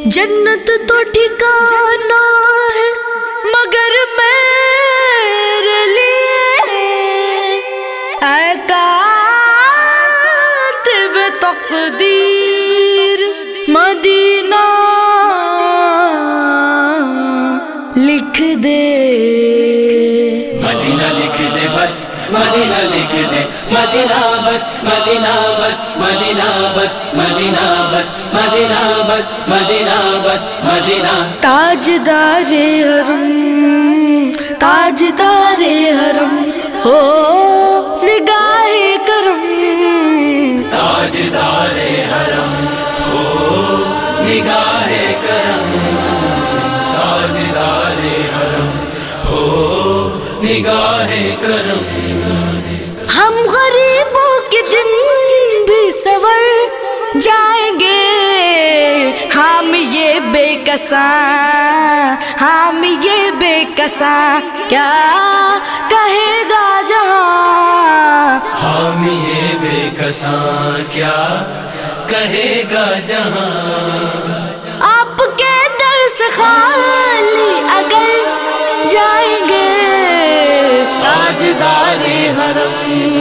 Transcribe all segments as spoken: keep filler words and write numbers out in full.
جنت تو ٹھکانا ہے مگر میرے لیے، اے کاتب تقدیر مدینہ لکھ دے، مدینہ لکھ دے بس، مدینہ لکھ دے، مدینہ بس، مدینہ بس، مدینہ بس، مدینہ بس، مدینہ بس، مدینہ بس، مدینہ۔ تاجدار حرم، تاجدار حرم ہو نگاہ کرم، تاجدار حرم ہو نگاہ کرم، تاجدار حرم ہو نگاہ کرم۔ ہم غریبوں کے دن بھی سور جائیں گے، ہم یہ بے کساں، ہم یہ بے کساں کیا کہے گا جہاں، ہم یہ بے کساں کیا کہے گا جہاں۔ آپ کے در سے خالی اگر جائیں گے، تاجدار حرم،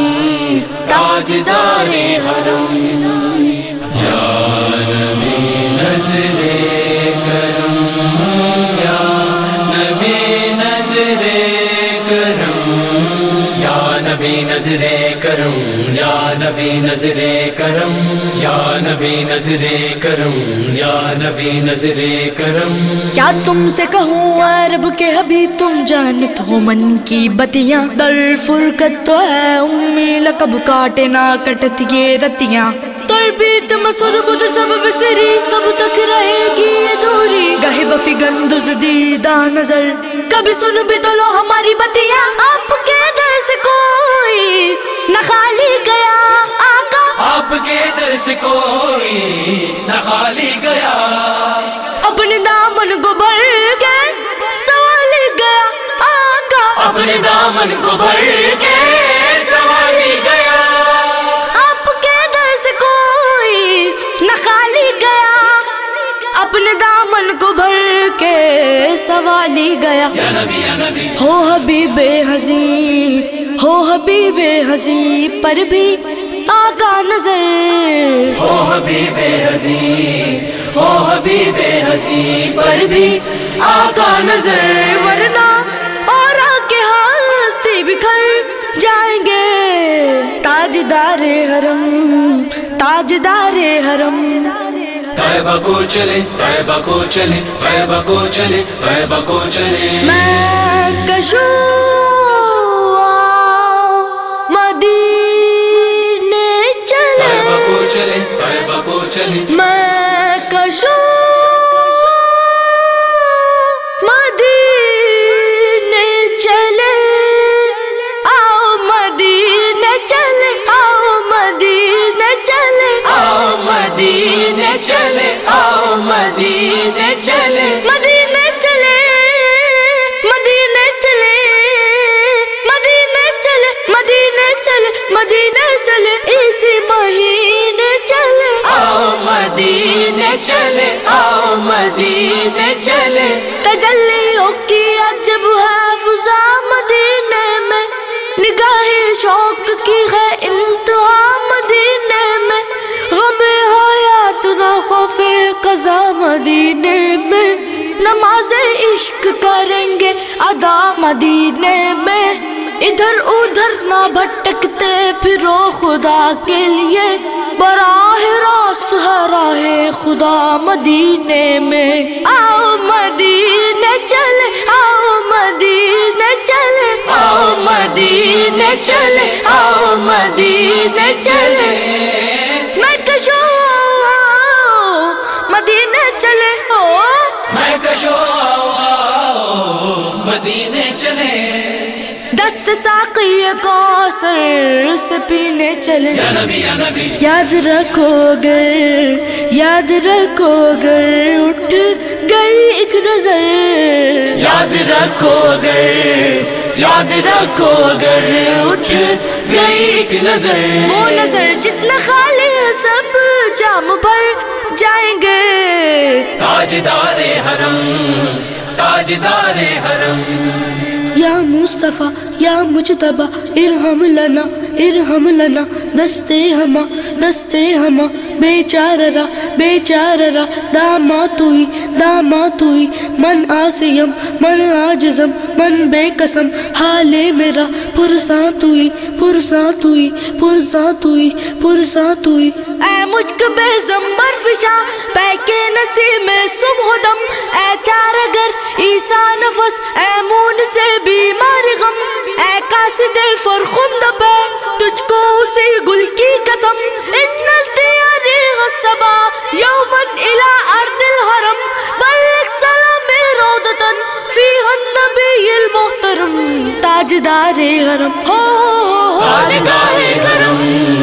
تاجدار حرم، یا نبی نظر کرم، یا نبی نظر کرم، یا نبی نظر کرم، یا نبی نظر کرم، یا نبی نظر کرم، یا نبی نظر کرم۔ کیا تم سے کہوں اے رب کے حبیب، تم جانت ہو من کی بتیاں، در فرقت تو ہے امی لقب کاٹے نہ کٹت یہ رتیاں، تربیت مسود بدھ سب بسری، کب تک رہے گی یہ دوری، گاہی بفی گندز دیدہ نظر، کبھی سن بھی تو لو ہماری بتیاں، آپ کے در سے کوئی نہ خالی گیا آقا، آپ کے در سے کوئی نہ خالی گیا، اپنے دامن کو بھر کے سوالی گیا آقا، اپنے دامن کو بھر کے سوالی گیا، آپ کے در سے کوئی نہ خالی گیا، اپنے دامن کو بھر کے سوالی گیا، یا نبی یا نبی ہو حبیب حزین، ہو حبیب حزین پر بھی آقا نظر، ہو حبیب حزین، ہو حبیب حزین پر بھی آقا نظر، ورنہ اور آکے ہستی بکھر جائیں گے، تاجدار حرم، تاجدار حرم، طیبہ کو چلے، طیبہ کو چلے، طیبہ کو چلے، طیبہ کو چلے، میں کشوں مدینے چلے، طیبہ کو چلے، طیبہ کو چلے، میں کشوں مدینے چلے، آؤ مدینے چلے، آؤ مدینے چلے، آؤ مدینے چلے، آؤ مدینے چلے، مدینے چلے، مدینے چلے، مدینے چلے، مدینے چلے، مدینے چلے، اسی مہینے چلے، آؤ مدینے چلے، آؤ مدینے چلے، تجلیوں کی عجب ہے فضا مدینے میں، نگاہ شوق کی ہے انتہا مدینے میں، غم حیات نہ خوف قضا مدینے میں، نماز عشق کریں گے ادا مدینے میں، ادھر ادھر نہ بھٹکتے پھرو خدا کے لیے، براہ راست ہے راہ خدا مدینے میں، آؤ مدینے چلے، آؤ مدینے چلے، آؤ مدینے چلے، آؤ مدینے چلے، میں کشوں مدینے چلے، ہو میں کشو مدینے چلے، دست ساقی کوثر سے پینے چلے، یا نبی یا نبی یاد رکھو گر، یاد رکھو گر اٹھ گئی ایک نظر، یاد رکھو گر، یاد رکھو گر اٹھ گئی ایک نظر، وہ نظر جتنا خالی سب جام بھر جائیں گے. تاجدار حرم تاجدار حرم. یا مصطفیٰ یا مجتبیٰ ارحم لنا ارحم لنا دستے ہما دستے ہما بیچارہ بیچارہ دامات ہوئی دامات ہوئی من آسیم من عاجزم من بے قسم حال میرا پرسات ہوئی پرسات ہوئی پرسات ہوئی پرسات ہوئی. اے مجھ کو بے زمبر فشا پیکے نصیب میں صبح دم اے چار اگر عیسیٰ نفس اے مون سے بیمار غم اے قاصد فرخم دبے تجھ کو اسی گل کی قسم ان التیاری غصبا یومن الى ارض الحرم بلغ سلام روضتن فیہا النبی المحترم. تاجدار حرم ہو تاجدار حرم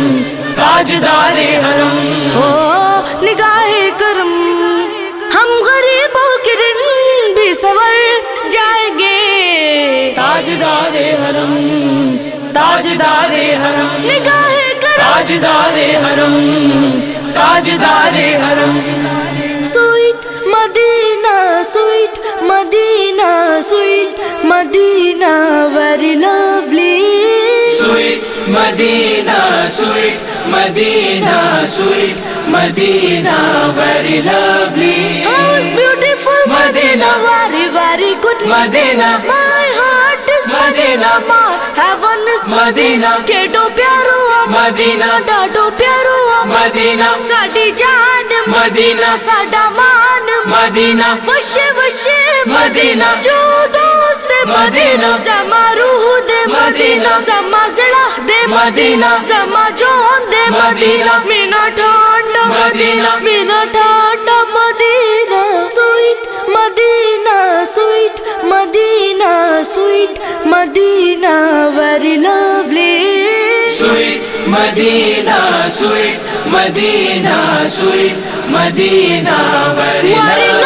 تاجدار حرم ہو نگاہ کرم. ہم غریبوں کے دن بھی سنور جائیں گے. تاجدار حرم تاجدار حرم نگاہ کرم تاجدار حرم تاجدار حرم. Sweet Medina sweet Medina sweet Medina very lovely. Sweet Medina, sweet Medina, sweet Medina, very lovely. How is beautiful Medina, very very good Medina, my heart is Medina, my heaven is Medina, کیڈو پیارو Medina, ڈاڈو پیارو Medina, ساڈی جان Medina, ساڈا مان Medina, وشے وشے Medina, جو دوست Medina, سما روح دے Medina, سما زڑا دے Medina, سما جون دے Medina, مینا ٹھانڈا Medina, مینا ٹھانڈا Medina sweet Medina sweet Medina sweet Medina very lovely. sweet Medina, sweet Medina, sweet Medina, very Very lovely.